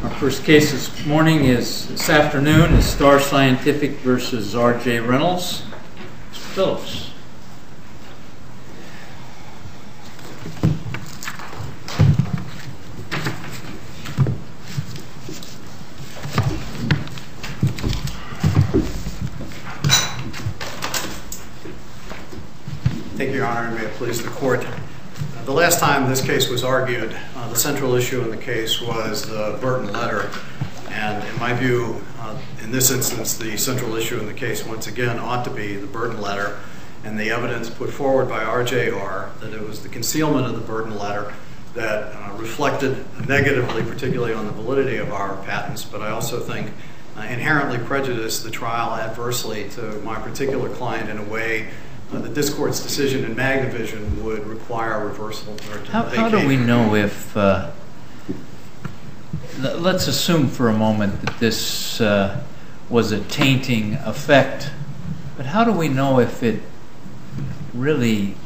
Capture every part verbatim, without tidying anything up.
Our first case this morning is, this afternoon, is Star Scientific versus R J Reynolds. Mister Phillips. Thank you, Your Honor, and may it please the Court. The last time this case was argued, uh, the central issue in the case was the Burton letter. And in my view, uh, in this instance, the central issue in the case, once again, ought to be the Burton letter and the evidence put forward by R J R that it was the concealment of the Burton letter that uh, reflected negatively, particularly on the validity of our patents, but I also think uh, inherently prejudiced the trial adversely to my particular client in a way Uh, that this Court's decision in Magnavision would require reversal. How, how do we know if, uh, let's assume for a moment that this uh, was a tainting effect, but how do we know if it really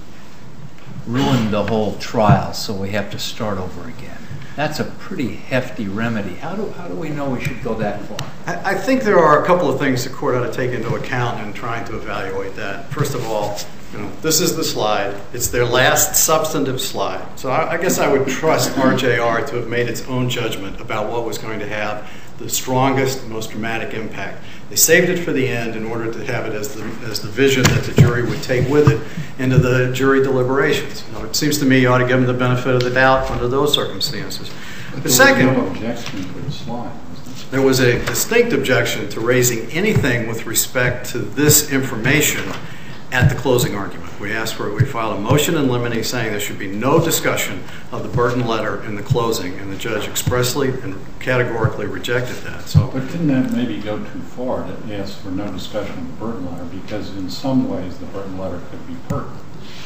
ruined the whole trial so we have to start over again? That's a pretty hefty remedy. How do, how do we know we should go that far? I, I think there are a couple of things the Court ought to take into account in trying to evaluate that. First of all, you know, this is the slide. It's their last substantive slide. So I, I guess I would trust R J R to have made its own judgment about what was going to have the strongest, most dramatic impact. They saved it for the end in order to have it as the, as the vision that the jury would take with it into the jury deliberations. You know, it seems to me you ought to give them the benefit of the doubt under those circumstances. But the there second, was no objection for the slide, wasn't there was a distinct objection to raising anything with respect to this information at the closing argument. We asked for it. We filed a motion in limine saying there should be no discussion of the Burton letter in the closing, and the judge expressly and categorically rejected that. So, but didn't that maybe go too far to ask for no discussion of the Burton letter, because in some ways the Burton letter could be pertinent?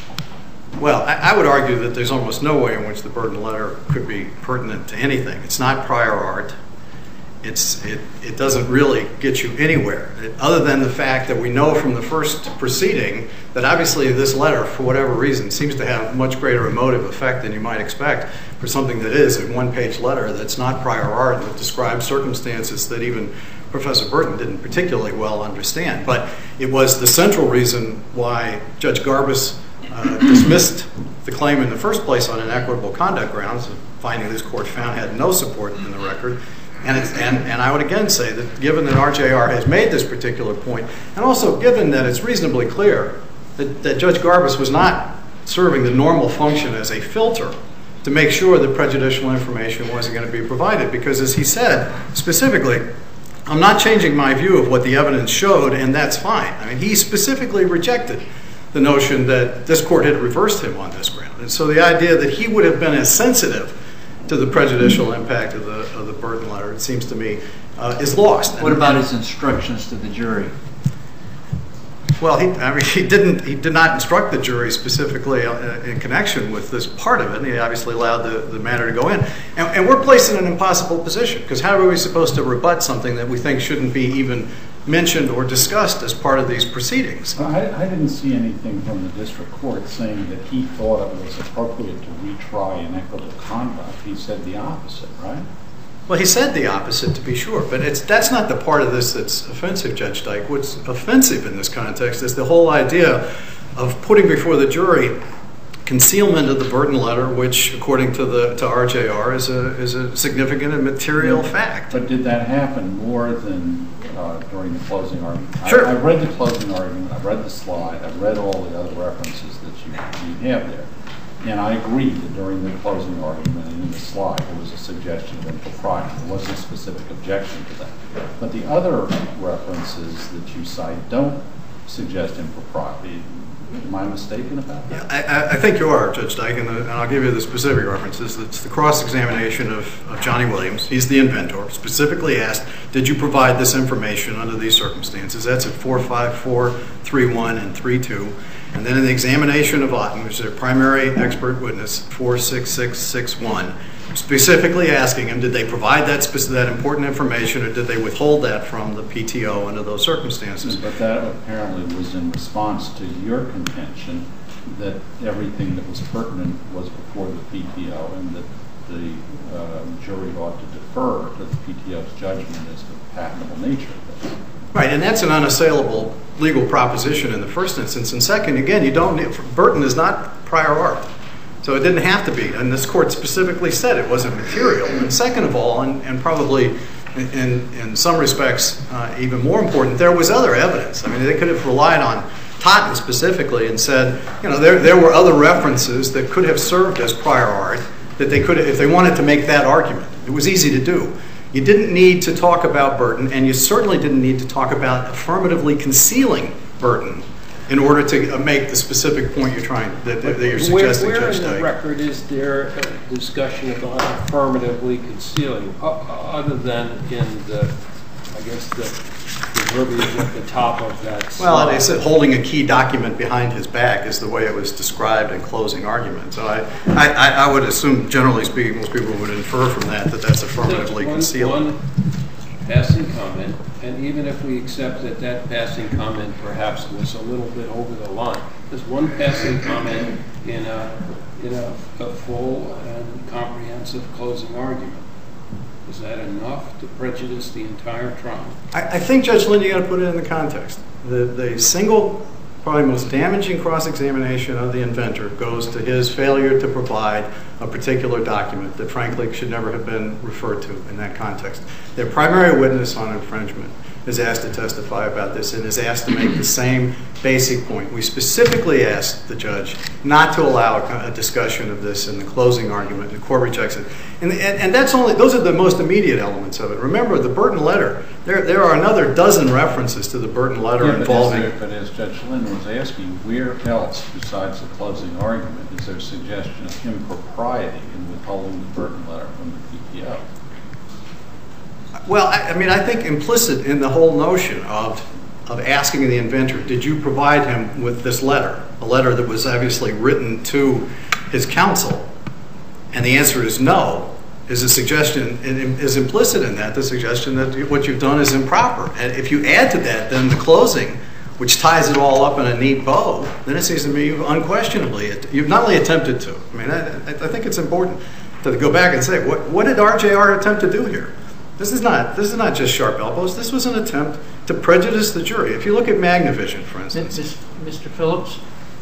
Well, I, I would argue that there's almost no way in which the Burton letter could be pertinent to anything. It's not prior art. It's, it, it doesn't really get you anywhere, it, other than the fact that we know from the first proceeding that obviously this letter, for whatever reason, seems to have much greater emotive effect than you might expect for something that is a one-page letter that's not prior art and that describes circumstances that even Professor Burton didn't particularly well understand. But it was the central reason why Judge Garbus uh, dismissed the claim in the first place on inequitable conduct grounds, a finding this Court found had no support in the record. And, it's, and, and I would again say that given that R J R has made this particular point, and also given that it's reasonably clear that, that Judge Garbus was not serving the normal function as a filter to make sure that prejudicial information wasn't going to be provided, because as he said specifically, I'm not changing my view of what the evidence showed, and that's fine. I mean, he specifically rejected the notion that this Court had reversed him on this ground. And so the idea that he would have been as sensitive to the prejudicial impact of the, of the Burton letter, it seems to me, uh, is lost. What about his instructions to the jury? Well, he, I mean, he didn't. He did not instruct the jury specifically uh, in connection with this part of it. And he obviously allowed the, the matter to go in. And, and we're placed in an impossible position, because how are we supposed to rebut something that we think shouldn't be even mentioned or discussed as part of these proceedings? I, I didn't see anything from the district court saying that he thought it was appropriate to retry inequitable conduct. He said the opposite, right? Well, he said the opposite, to be sure, but it's that's not the part of this that's offensive, Judge Dyke. What's offensive in this context is the whole idea of putting before the jury concealment of the Burton letter, which, according to the to R J R, is a is a significant and material but, fact. But did that happen more than uh, during the closing argument? Sure. I, I read the closing argument. I read the slide. I read all the other references that you, you have there. And I agree that during the closing argument and in the slide there was a suggestion of impropriety. There wasn't a specific objection to that. But the other references that you cite don't suggest impropriety. Am I mistaken about that? Yeah, I, I think you are, Judge Dyke, and, the, and I'll give you the specific references. It's the cross-examination of, of Johnny Williams. He's the inventor. Specifically asked, did you provide this information under these circumstances? That's at four five four, three one, and three two. And then in the examination of Otten, which is their primary expert witness, four six six six one, specifically asking him, did they provide that, that important information, or did they withhold that from the P T O under those circumstances? But that apparently was in response to your contention that everything that was pertinent was before the P T O, and that the uh, jury ought to defer to the P T O's judgment as to the patentable nature of this. Right, and that's an unassailable legal proposition in the first instance. And second, again, you don't need, Burton is not prior art. So it didn't have to be. And this court specifically said it wasn't material. And second of all, and, and probably in, in some respects uh, even more important, there was other evidence. I mean, they could have relied on Totten specifically and said, you know, there, there were other references that could have served as prior art that they could have, if they wanted to make that argument. It was easy to do. You didn't need to talk about Burton, and you certainly didn't need to talk about affirmatively concealing Burton in order to make the specific point you're trying, that, that you're suggesting, where, where Judge in the Dyke. record is there a discussion about affirmatively concealing, uh, other than in the, I guess, the, the verbiage at the top of that slide? Well, they said holding a key document behind his back is the way it was described in closing argument. So I, I, I would assume, generally speaking, most people would infer from that that that's affirmatively one, concealing. One passing comment, and even if we accept that that passing comment perhaps was a little bit over the line, there's one passing comment in a, in a, a full and comprehensive closing argument. Is that enough to prejudice the entire trial? I, I think, Judge Lynn, you got to put it in the context. The, the single, probably most damaging cross-examination of the inventor goes to his failure to provide a particular document that, frankly, should never have been referred to in that context. Their primary witness on infringement is asked to testify about this and is asked to make the same basic point. We specifically asked the judge not to allow a, a discussion of this in the closing argument, and the court rejects it. And, and, and that's only, those are the most immediate elements of it. Remember, the Burton letter, there, there are another dozen references to the Burton letter yeah, involving... But as, but as Judge Lynn was asking, where else besides the closing argument is there a suggestion of impropriety in withholding the Burton letter from the P T O? Well, I, I mean, I think implicit in the whole notion of, of asking the inventor, did you provide him with this letter, a letter that was obviously written to his counsel, and the answer is no, is a suggestion, is implicit in that, the suggestion that what you've done is improper. And if you add to that then the closing, which ties it all up in a neat bow, then it seems to me you've unquestionably, you've not only attempted to, I mean, I, I think it's important to go back and say, what, what did R J R attempt to do here? This is not, this is not just sharp elbows. This was an attempt to prejudice the jury. If you look at Magnavision, for instance. Mister Phillips,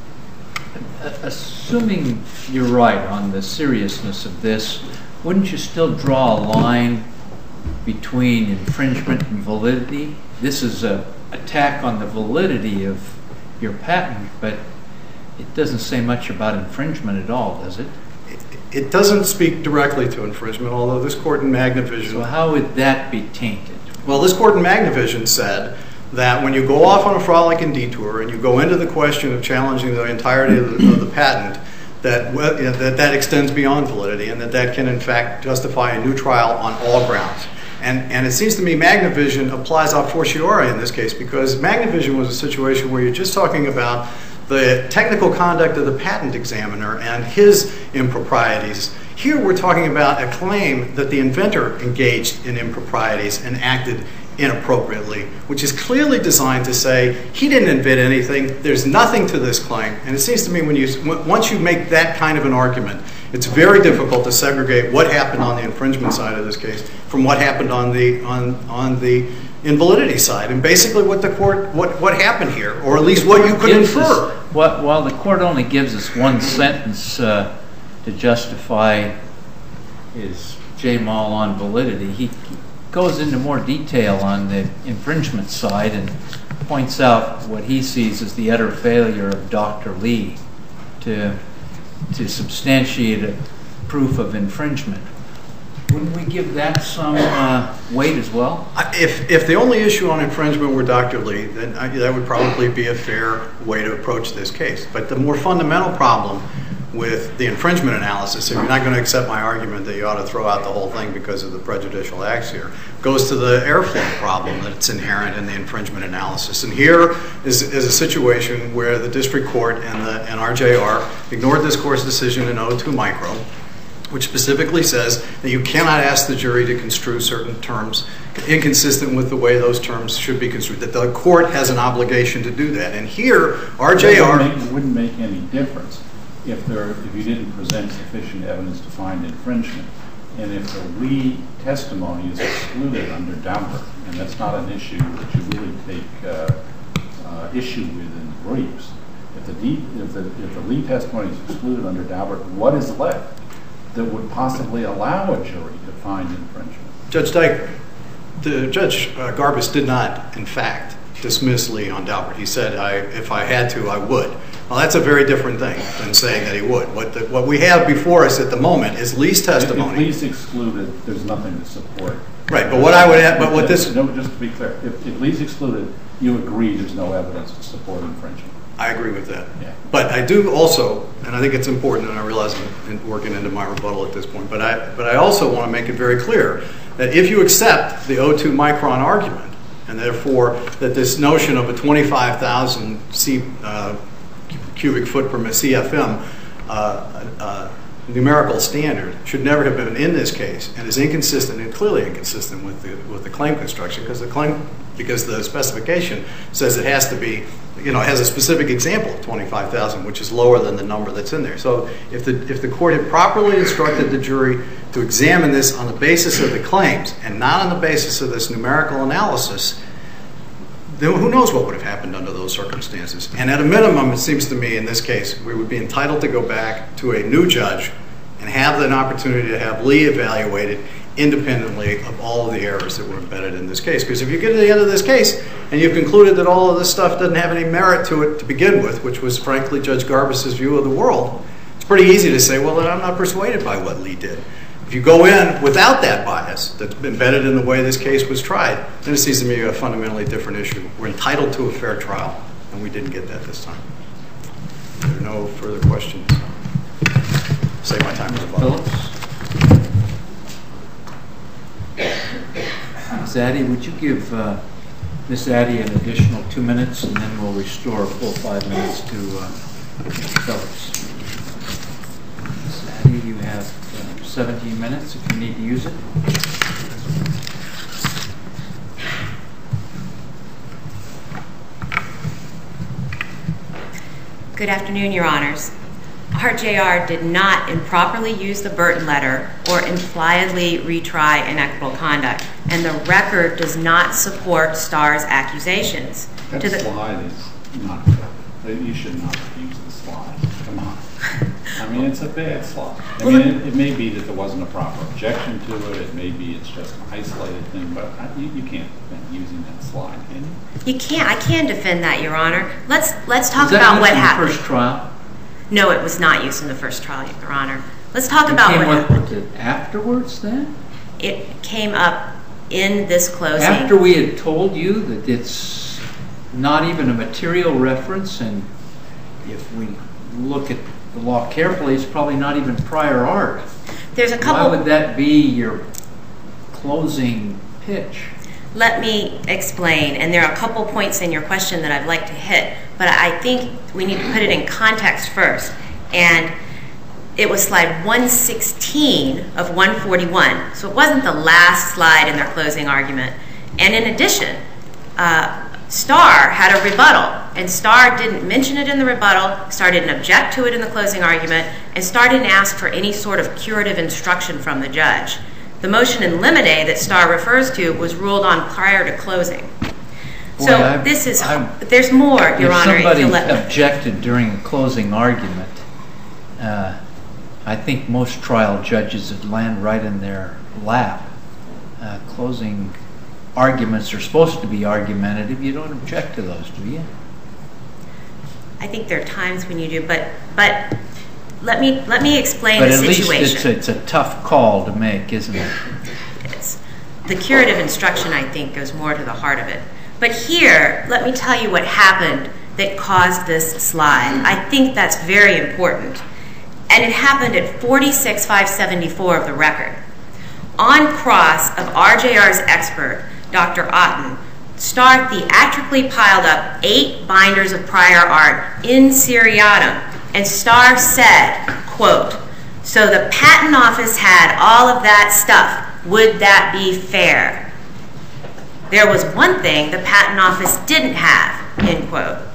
assuming you're right on the seriousness of this, wouldn't you still draw a line between infringement and validity? This is an attack on the validity of your patent, but it doesn't say much about infringement at all, does it? It doesn't speak directly to infringement, although this court in Magnavision... So how would that be tainted? Well, this court in Magnavision said that when you go off on a frolic and detour and you go into the question of challenging the entirety of the, of the patent, that, you know, that that extends beyond validity and that that can, in fact, justify a new trial on all grounds. And, and it seems to me Magnavision applies a fortiori in this case, because Magnavision was a situation where you're just talking about the technical conduct of the patent examiner and his improprieties. Here we're talking about a claim that the inventor engaged in improprieties and acted inappropriately, which is clearly designed to say he didn't invent anything, there's nothing to this claim. And it seems to me when you, once you make that kind of an argument, it's very difficult to segregate what happened on the infringement side of this case from what happened on the, on, on the invalidity side. And basically what the court, what, what happened here, or at least what you could infer. Us, what, while the court only gives us one sentence uh, to justify his J-Mal on validity, he goes into more detail on the infringement side and points out what he sees as the utter failure of Doctor Lee to, to substantiate a proof of infringement. Wouldn't we give that some uh, weight as well? If, if the only issue on infringement were Doctor Lee, then I, that would probably be a fair way to approach this case. But the more fundamental problem with the infringement analysis, if you're not going to accept my argument that you ought to throw out the whole thing because of the prejudicial acts here, goes to the airflow problem that's inherent in the infringement analysis. And here is, is a situation where the district court and, the, and R J R ignored this court's decision in O two Micro, which specifically says that you cannot ask the jury to construe certain terms inconsistent with the way those terms should be construed, that the court has an obligation to do that. And here, R J R... It wouldn't make any difference if there, if you didn't present sufficient evidence to find infringement, and if the Lee testimony is excluded under Daubert, and that's not an issue that you really take uh, uh, issue with in the briefs, if the, D, if, the, if the Lee testimony is excluded under Daubert, what is left that would possibly allow a jury to find infringement? Judge Dyke, the, Judge uh, Garbus did not, in fact, dismiss Lee on Daubert. He said, I, if I had to, I would. Well, that's a very different thing than saying that he would. What, the, what we have before us at the moment is Lee's testimony. If, if Lee's excluded, there's nothing to support. Right, but what I would add, but what this... No, just to be clear, if, if Lee's excluded, you agree there's no evidence to support infringement. I agree with that. Yeah. But I do also, and I think it's important, and I realize I'm working into my rebuttal at this point, but I, but I also want to make it very clear that if you accept the O two micron argument, and therefore that this notion of a twenty-five thousand C, uh, cubic foot per C F M uh, uh, numerical standard should never have been in this case, and is inconsistent and clearly inconsistent with the with the claim construction, because the claim because the specification says it has to be, you know, it has a specific example of twenty-five thousand, which is lower than the number that's in there. So if the if the court had properly instructed the jury to examine this on the basis of the claims and not on the basis of this numerical analysis, then who knows what would have happened under those circumstances. And at a minimum, it seems to me in this case, we would be entitled to go back to a new judge and have an opportunity to have Lee evaluated independently of all of the errors that were embedded in this case. Because if you get to the end of this case and you've concluded that all of this stuff doesn't have any merit to it to begin with, which was frankly Judge Garbus's view of the world, it's pretty easy to say, well, then I'm not persuaded by what Lee did. If you go in without that bias that's embedded in the way this case was tried, then it seems to me a fundamentally different issue. We're entitled to a fair trial, and we didn't get that this time. If there are no further questions. Save my time as well. Miz Addy, would you give uh, Miz Addy an additional two minutes, and then we'll restore a full five minutes to uh, Phillips. Miz Addy, you have uh, seventeen minutes if you need to use it. Good afternoon, Your Honors. R J R did not improperly use the Burton letter or impliedly retry inequitable conduct, and the record does not support Starr's accusations. That to the slide is not good. You should not use the slide. Come on. I mean, it's a bad slide. I mean, it, it may be that there wasn't a proper objection to it. It may be it's just an isolated thing, but I, you, you can't defend using that slide, can you? You can't. I can defend that, Your Honor. Let's let's talk Was that about what in the happened. first trial? No, it was not used in the first trial, Your Honor. Let's talk You about came what up happened. with it afterwards, then? It came up in this closing. After we had told you that it's not even a material reference, and if we look at the law carefully, it's probably not even prior art. There's a couple. Why would that be your closing pitch? Let me explain, and there are a couple points in your question that I'd like to hit, but I think we need to put it in context first. And it was slide one sixteen of one forty-one, so it wasn't the last slide in their closing argument. And in addition, uh, Starr had a rebuttal, and Starr didn't mention it in the rebuttal, Starr didn't object to it in the closing argument, and Starr didn't ask for any sort of curative instruction from the judge. The motion in limine that Starr refers to was ruled on prior to closing. Boy, so I've, this is, I've, there's more, Your if Honor, if somebody you'll let me. objected during a closing argument, uh, I think most trial judges would land right in their lap. Uh, closing arguments are supposed to be argumentative. You don't object to those, do you? I think there are times when you do, but but let me let me explain but the at situation. least it's a, it's a tough call to make, isn't it? It is. The curative instruction, I think, goes more to the heart of it. But here, let me tell you what happened that caused this slide. I think that's very important. And it happened at forty-six five seventy-four of the record. On cross of R J R's expert, Doctor Otten, Starr theatrically piled up eight binders of prior art in seriatim, and Starr said, quote, "So the patent office had all of that stuff. Would that be fair?" There was one thing the patent office didn't have, end quote.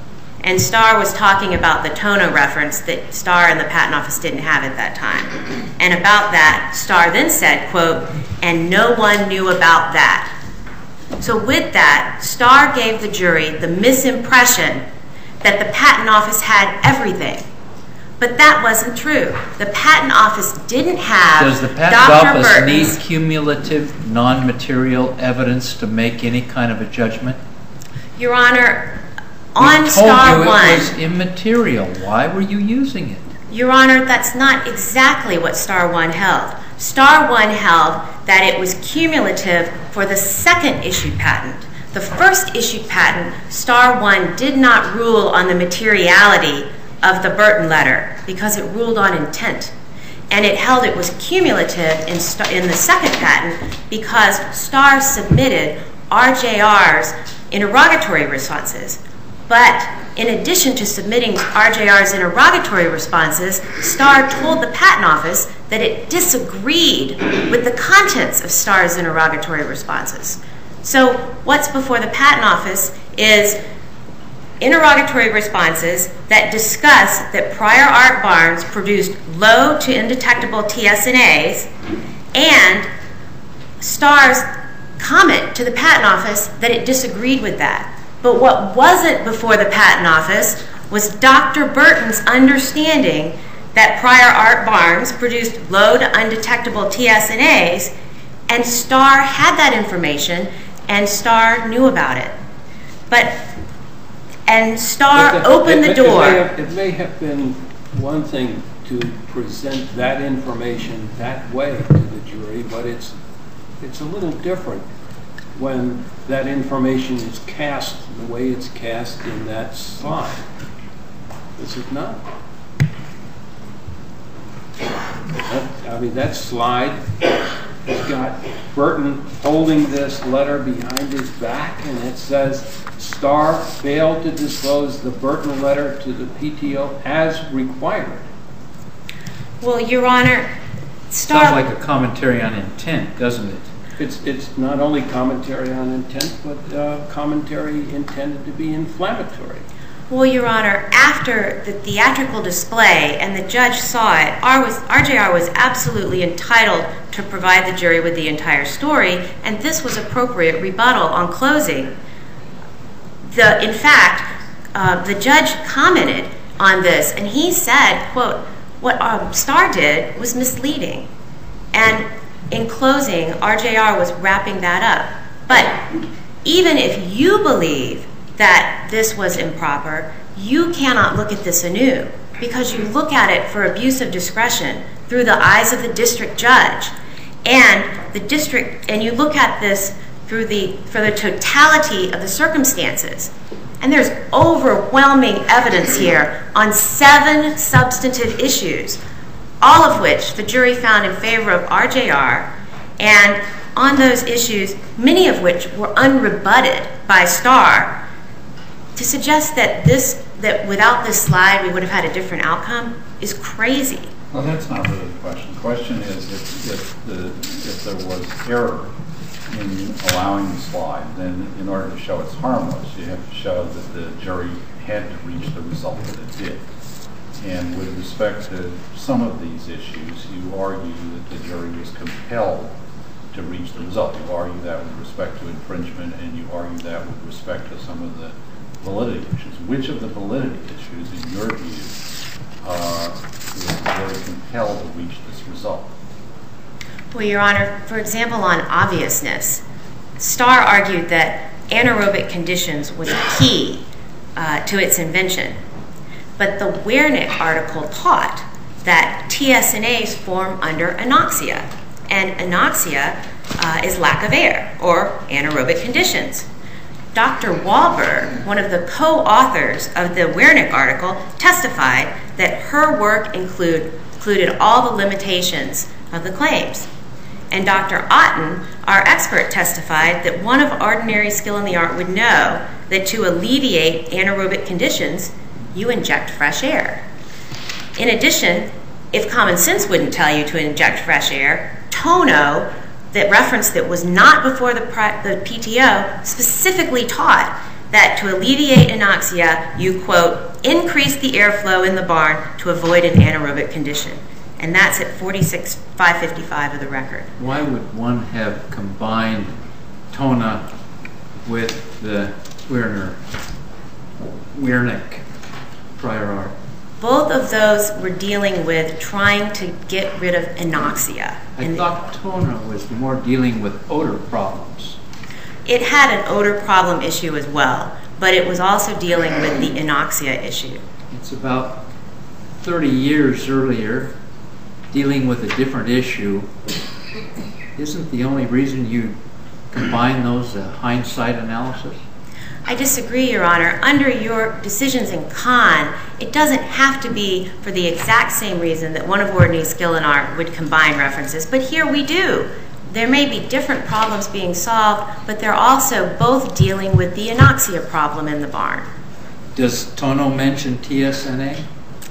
And Starr was talking about the Tono reference that Starr and the Patent Office didn't have at that time. And about that, Starr then said, quote, "and no one knew about that." So with that, Starr gave the jury the misimpression that the Patent Office had everything. But that wasn't true. The Patent Office didn't have Does the Patent Doctor Office Burton's need cumulative, non-material evidence to make any kind of a judgment? Your Honor, on We told Star you One, it was immaterial. Why were you using it? Your Honor, that's not exactly what Star One held. Star One held that it was cumulative for the second issued patent. The first issued patent, Star One did not rule on the materiality of the Burton letter because it ruled on intent. And it held it was cumulative in, Star, in the second patent because Starr submitted R J R's interrogatory responses. But in addition to submitting R J R's interrogatory responses, Starr told the Patent Office that it disagreed with the contents of Starr's interrogatory responses. So what's before the Patent Office is interrogatory responses that discuss that prior art Barnes produced low to indetectable T S N As and Starr's comment to the Patent Office that it disagreed with that. But what wasn't before the Patent Office was Doctor Burton's understanding that prior art Barnes produced low to undetectable T S N As, and Starr had that information, and Starr knew about it. But, and Starr But opened it- the it- it door. may have- It may have been one thing to present that information that way to the jury, but it's, it's a little different when that information is cast the way it's cast in that slide. Is it not? That- I mean, that slide has got Burton holding this letter behind his back, and it says, Starr failed to disclose the Burton letter to the P T O as required. Well, Your Honor, Starr... Sounds like a commentary on intent, doesn't it? It's, it's not only commentary on intent, but uh, commentary intended to be inflammatory. Well, Your Honor, after the theatrical display and the judge saw it, R J R was absolutely entitled to provide the jury with the entire story, and this was appropriate rebuttal on closing. The, in fact, uh, the judge commented on this, and he said, quote, what um, Starr did was misleading. And in closing, R J R was wrapping that up. But even if you believe that this was improper, you cannot look at this anew because you look at it for abuse of discretion through the eyes of the district judge. And the district, and you look at this through the, for the totality of the circumstances. And there's overwhelming evidence here on seven substantive issues, all of which the jury found in favor of R J R, and on those issues, many of which were unrebutted by Starr. To suggest that this, that without this slide we would have had a different outcome is crazy. Well, that's not really the question. The question is if, if, the, if there was error in allowing the slide, then in order to show it's harmless, you have to show that the jury had to reach the result that it did. And with respect to some of these issues, you argue that the jury was compelled to reach the result. You argue that with respect to infringement, and you argue that with respect to some of the validity issues. Which of the validity issues, in your view, uh, was the jury compelled to reach this result? Well, Your Honor, for example, on obviousness, Starr argued that anaerobic conditions was key uh, to its invention. But the Wernick article taught that T S N As form under anoxia, and anoxia uh, is lack of air, or anaerobic conditions. Doctor Wahlberg, one of the co-authors of the Wernick article, testified that her work include, included all the limitations of the claims. And Doctor Otten, our expert, testified that one of ordinary skill in the art would know that to alleviate anaerobic conditions, you inject fresh air. In addition, if common sense wouldn't tell you to inject fresh air, Tono, that reference that was not before the, the P T O, specifically taught that to alleviate anoxia, you, quote, increase the airflow in the barn to avoid an anaerobic condition. And that's at forty-six five fifty-five of the record. Why would one have combined Tona with the Werner, Wernick prior art? Both of those were dealing with trying to get rid of anoxia. I and thought Tona was more dealing with odor problems. It had an odor problem issue as well, but it was also dealing with the anoxia issue. It's about thirty years earlier, dealing with a different issue. Isn't the only reason you combine those a hindsight analysis? I disagree, Your Honor. Under your decisions in Kahn, it doesn't have to be for the exact same reason that one of ordinary skill in art would combine references, but here we do. There may be different problems being solved, but they're also both dealing with the anoxia problem in the barn. Does Tono mention T S N A?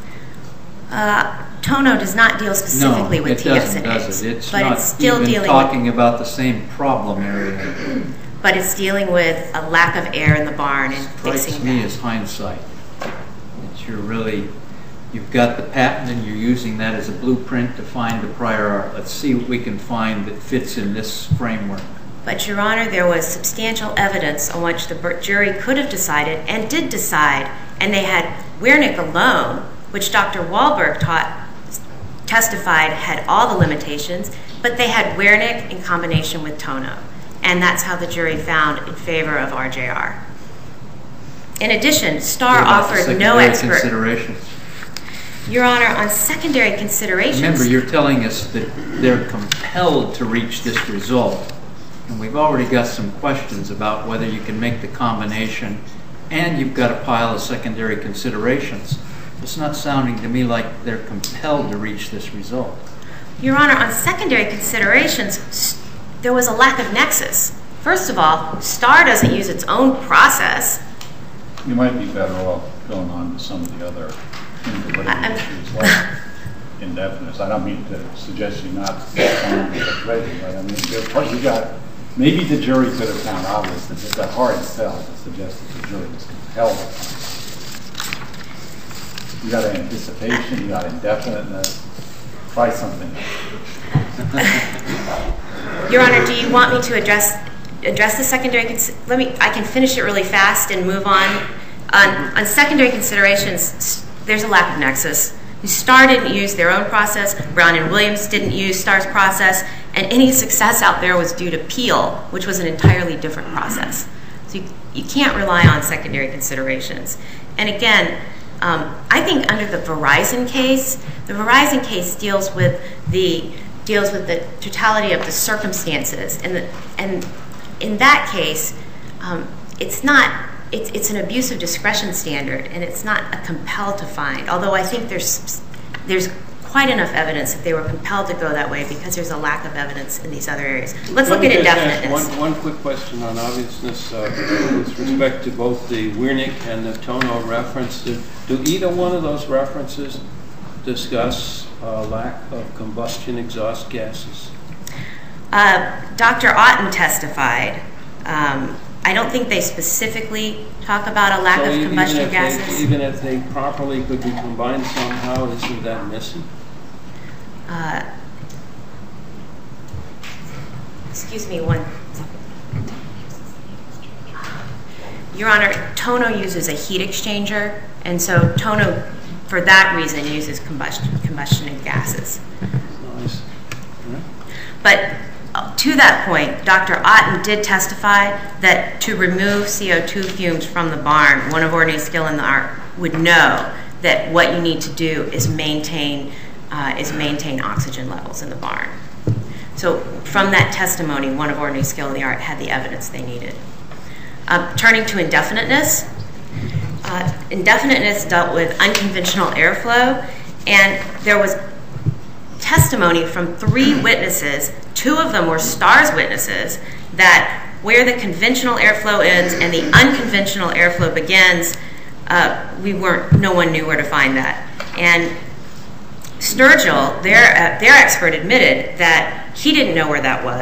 Uh, Tono does not deal specifically no, with T S N A, does it? It's but not it's still even dealing talking with, about the same problem area. but it's dealing with a lack of air in the barn and Strikes fixing me that. as hindsight. That you're really, you've got the patent and you're using that as a blueprint to find the prior art. Let's see what we can find that fits in this framework. But, Your Honor, there was substantial evidence on which the jury could have decided and did decide, and they had Wernick alone, which Doctor Wahlberg taught, testified had all the limitations, but they had Wernick in combination with Tono. And that's how the jury found in favor of R J R. In addition, Starr offered no expert. Considerations? Your Honor, on secondary considerations. Remember, you're telling us that they're compelled to reach this result. And we've already got some questions about whether you can make the combination, and you've got a pile of secondary considerations. It's not sounding to me like they're compelled to reach this result. Your Honor, on secondary considerations, there was a lack of nexus. First of all, Starr doesn't use its own process. You might be better off going on to some of the other interrelated issues like indefiniteness. I don't mean to suggest you not going to get ready, but I mean, what you got, maybe the jury could have found obvious that it's a hard sell to suggest that the jury was compelled. You got anticipation, you got indefiniteness. Try something. Your Honor, do you want me to address address the secondary? Cons- let me. I can finish it really fast and move on. On, on secondary considerations, there's a lack of nexus. Starr didn't use their own process. Brown and Williams didn't use Starr's process, and any success out there was due to Peel, which was an entirely different process. So you, you can't rely on secondary considerations. And again, um, I think under the Verizon case, the Verizon case deals with the deals with the totality of the circumstances, and the, and in that case, um, it's not it's it's an abuse of discretion standard, and it's not a compelled to find. Although I think there's there's quite enough evidence that they were compelled to go that way because there's a lack of evidence in these other areas. Let's Let look at me just ask indefiniteness. One, one quick question on obviousness uh, with respect to both the Wernick and the Tono reference. Do, do either one of those references discuss uh, lack of combustion exhaust gases? Uh, Doctor Otten testified. Um, I don't think they specifically talk about a lack so of even combustion if gases. They, even if they properly could be combined somehow, isn't that missing? Uh, excuse me one second. Your Honor, Tono uses a heat exchanger, and so Tono, for that reason, uses combustion combustion and gases. Nice. Yeah. But uh, to that point, Doctor Otten did testify that to remove C O two fumes from the barn, one of ordinary skill in the art would know that what you need to do is maintain uh, is maintain oxygen levels in the barn. So from that testimony, one of ordinary skill in the art had the evidence they needed. Uh, turning to indefiniteness, uh, indefiniteness dealt with unconventional airflow, and there was testimony from three witnesses, two of them were Starr's witnesses, that where the conventional airflow ends and the unconventional airflow begins, uh, we weren't, no one knew where to find that. And Sturgill, their, uh, their expert, admitted that he didn't know where that was,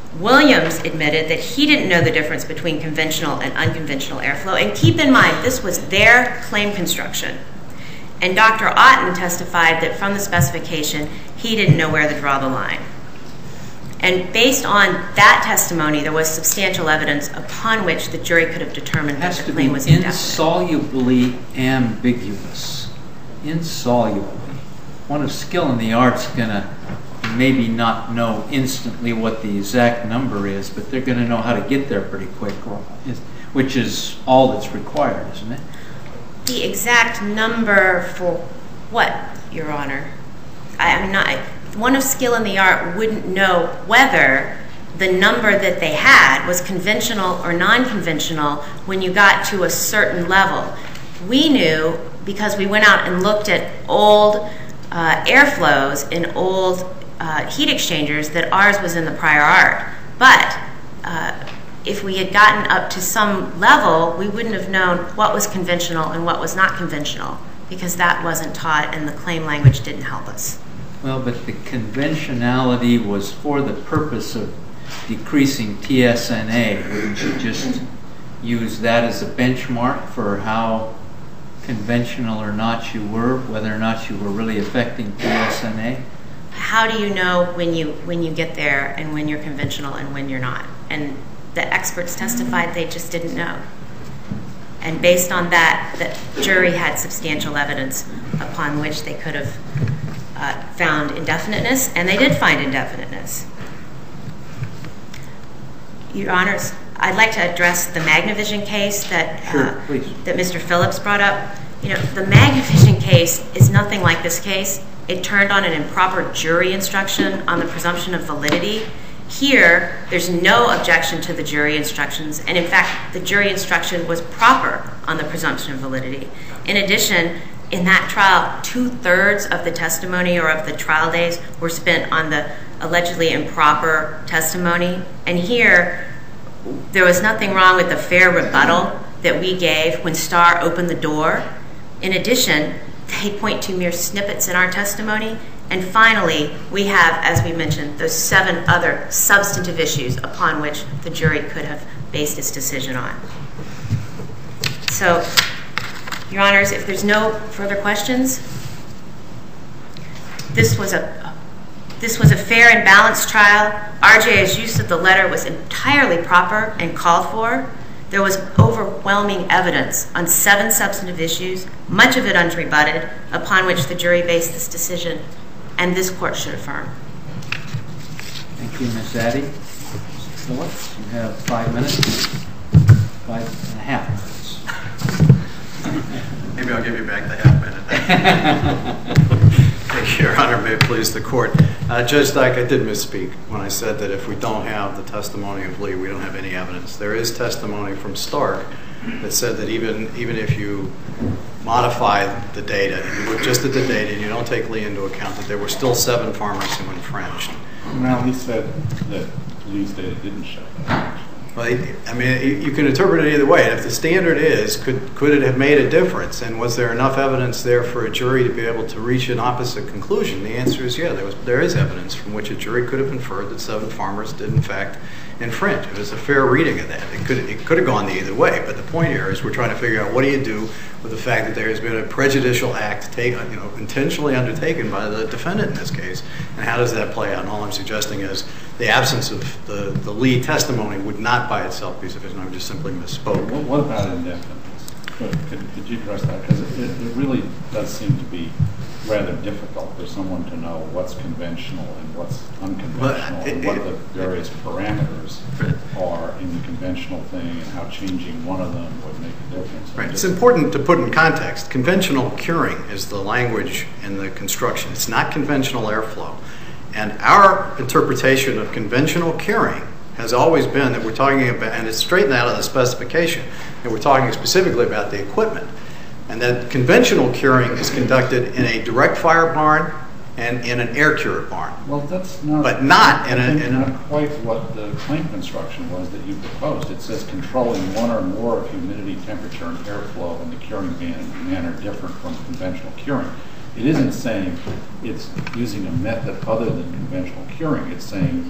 Williams admitted that he didn't know the difference between conventional and unconventional airflow. And keep in mind, this was their claim construction. And Doctor Otten testified that from the specification, he didn't know where to draw the line. And based on that testimony, there was substantial evidence upon which the jury could have determined that the claim was indefinite. It has to be insolubly ambiguous. Insolubly. One of skill in the art's going to maybe not know instantly what the exact number is, but they're going to know how to get there pretty quick, which is all that's required, isn't it? The exact number for what, Your Honor? I, I'm not. One of skill in the art wouldn't know whether the number that they had was conventional or non-conventional when you got to a certain level. We knew because we went out and looked at old uh, airflows in old uh, heat exchangers that ours was in the prior art. But uh, if we had gotten up to some level, we wouldn't have known what was conventional and what was not conventional because that wasn't taught and the claim language didn't help us. Well, but the conventionality was for the purpose of decreasing T S N A. Wouldn't you just use that as a benchmark for how conventional or not you were, whether or not you were really affecting T S N A? How do you know when you when you get there and when you're conventional and when you're not? And the experts testified they just didn't know. And based on that, the jury had substantial evidence upon which they could have Uh, found indefiniteness, and they did find indefiniteness. Your Honors, I'd like to address the Magnavision case that Sure, uh, please. that Mister Phillips brought up. You know, the Magnavision case is nothing like this case. It turned on an improper jury instruction on the presumption of validity. Here, there's no objection to the jury instructions, and in fact, the jury instruction was proper on the presumption of validity. In addition, in that trial, two-thirds of the testimony or of the trial days were spent on the allegedly improper testimony. And here, there was nothing wrong with the fair rebuttal that we gave when Starr opened the door. In addition, they point to mere snippets in our testimony. And finally, we have, as we mentioned, those seven other substantive issues upon which the jury could have based its decision on. So, Your Honors, if there's no further questions, this was a this was a fair and balanced trial. R J A's use of the letter was entirely proper and called for. There was overwhelming evidence on seven substantive issues, much of it unrebutted, upon which the jury based this decision, and this court should affirm. Thank you, Miz Addy. Mister Phillips, you have five minutes, five and a half minutes. Maybe I'll give you back the half minute. Thank you, Your Honor. May it please the court. Uh, Judge Dyke, I did misspeak when I said that if we don't have the testimony of Lee, we don't have any evidence. There is testimony from Stark that said that even even if you modify the data and you look just at the data and you don't take Lee into account, that there were still seven farmers who infringed. Well, he said that Lee's data didn't show that. Well, I mean, you can interpret it either way. And if the standard is, could could it have made a difference, and was there enough evidence there for a jury to be able to reach an opposite conclusion? The answer is yeah. There was there is evidence from which a jury could have inferred that seven farmers did in fact infringe. It was a fair reading of that. It could it could have gone the either way. But the point here is we're trying to figure out what do you do with the fact that there has been a prejudicial act taken, you know, intentionally undertaken by the defendant in this case, and how does that play out? And all I'm suggesting is the absence of the, the Lee testimony would not by itself be sufficient. I just simply misspoke. What, what about indefiniteness? Could, could, could you address that? Because it, it really does seem to be rather difficult for someone to know what's conventional and what's unconventional, it, and what it, the various parameters right. are in the conventional thing, and how changing one of them would make a difference. Right. It's important to put in context. Conventional curing is the language in the construction. It's not conventional airflow. And our interpretation of conventional curing has always been that we're talking about, and it's straightened out of the specification, and we're talking specifically about the equipment. And that conventional curing is conducted in a direct fire barn and in an air cured barn. Well, that's not, but not in I a, think in not a, quite what the claim construction was that you proposed. It says controlling one or more of humidity, temperature, and airflow in the curing manner different from conventional curing. It isn't saying it's using a method other than conventional curing. It's saying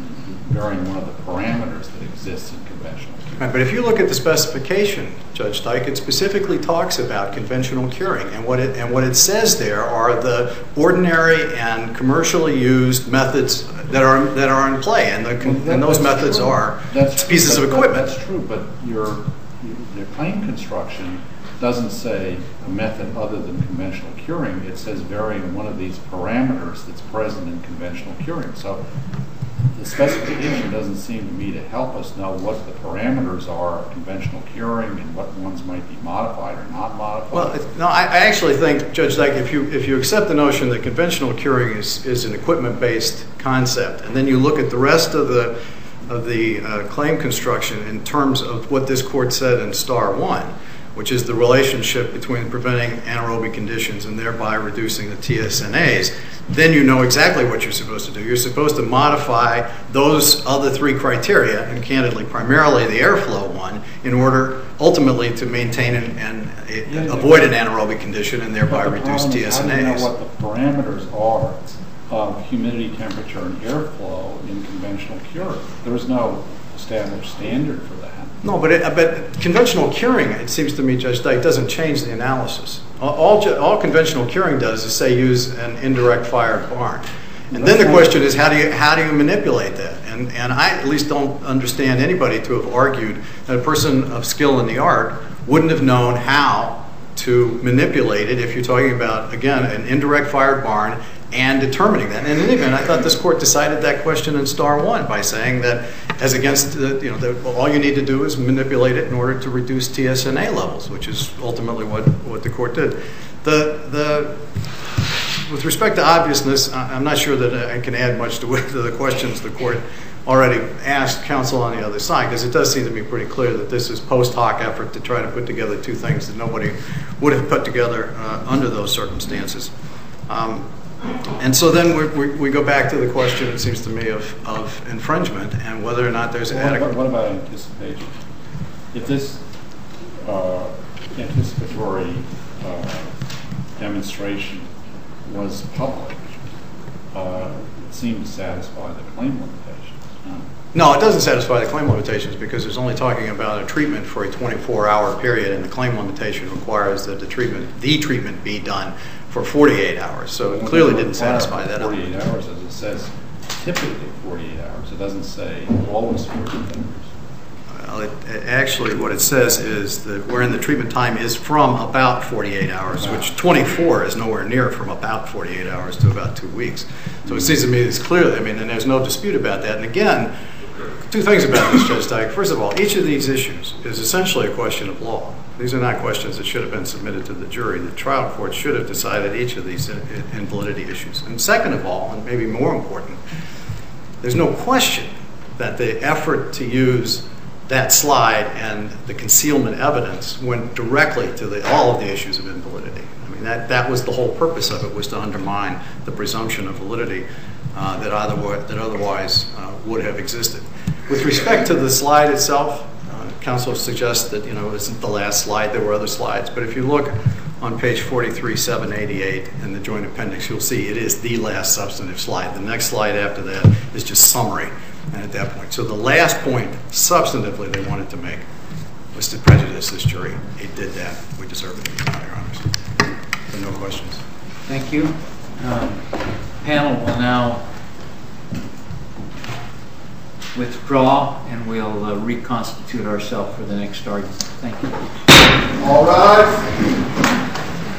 varying one of the parameters that exists in conventional curing. Right, but if you look at the specification, Judge Dyke, it specifically talks about conventional curing, and what it and what it says there are the ordinary and commercially used methods that are that are in play, and, the, Well, that, and those that's methods true. are that's pieces true, of but, equipment. That's true, but your your claim construction doesn't say a method other than conventional curing. It says varying one of these parameters that's present in conventional curing. So the specification doesn't seem to me to help us know what the parameters are of conventional curing and what ones might be modified or not modified. Well, it, no, I, I actually think, Judge Dyke, if you if you accept the notion that conventional curing is, is an equipment-based concept, and then you look at the rest of the of the uh, claim construction in terms of what this court said in Star One, which is the relationship between preventing anaerobic conditions and thereby reducing the T S N As, then you know exactly what you're supposed to do. You're supposed to modify those other three criteria, and candidly, primarily the airflow one, in order ultimately to maintain and, and Yeah, yeah. avoid an anaerobic condition and thereby But the reduce problem T is, S N how do you As. know what the parameters are of humidity, temperature, and airflow in conventional curing? There is no established standard for that. No, but it, but conventional curing, it seems to me, Judge Dyke, doesn't change the analysis. All, all, ju- all conventional curing does is say use an indirect fired barn. And then the question is, how do you how do you manipulate that? And and I at least don't understand anybody to have argued that a person of skill in the art wouldn't have known how to manipulate it if you're talking about, again, an indirect fired barn and determining that. And in any event, I thought this court decided that question in Star One by saying that, as against, the, you know, the, all you need to do is manipulate it in order to reduce T S N A levels, which is ultimately what, what the court did. The the with respect to obviousness, I'm not sure that I can add much to, to the questions the court already asked counsel on the other side, because it does seem to be pretty clear that this is post hoc effort to try to put together two things that nobody would have put together uh, under those circumstances. Um, And so then we, we, we go back to the question, it seems to me, of, of infringement and whether or not there's Well, adequate... what, what about anticipation? If this uh, anticipatory uh, demonstration was public, uh, it seemed to satisfy the claim limitations. No? No, it doesn't satisfy the claim limitations because it's only talking about a treatment for a twenty-four hour period, and the claim limitation requires that the treatment, the treatment be done for forty-eight hours. So it clearly didn't satisfy that. forty-eight hours, as it says, typically forty-eight hours. It doesn't say always forty-eight hours. Well, it, it actually, what it says is that wherein the treatment time is from about forty-eight hours, Wow. which twenty-four is nowhere near from about forty-eight hours to about two weeks. So it seems to me it's clearly, I mean, and there's no dispute about that. And again, two things about this, Judge Dyke. First of all, each of these issues is essentially a question of law. These are not questions that should have been submitted to the jury. The trial court should have decided each of these invalidity issues. And second of all, and maybe more important, there's no question that the effort to use that slide and the concealment evidence went directly to the, all of the issues of invalidity. I mean, that, that was the whole purpose of it, was to undermine the presumption of validity uh, that, otherwise, that otherwise uh, would have existed. With respect to the slide itself, uh, counsel suggests that, you know, it isn't the last slide, there were other slides, but if you look on page forty-three, seven eighty-eight in the joint appendix, you'll see it is the last substantive slide. The next slide after that is just summary, and at that point. So the last point, substantively, they wanted to make was to prejudice this jury. It did that. We deserve it, Your Honors. There are no questions. Thank you. Um, panel will now withdraw, and we'll uh, reconstitute ourselves for the next argument. Thank you. All rise.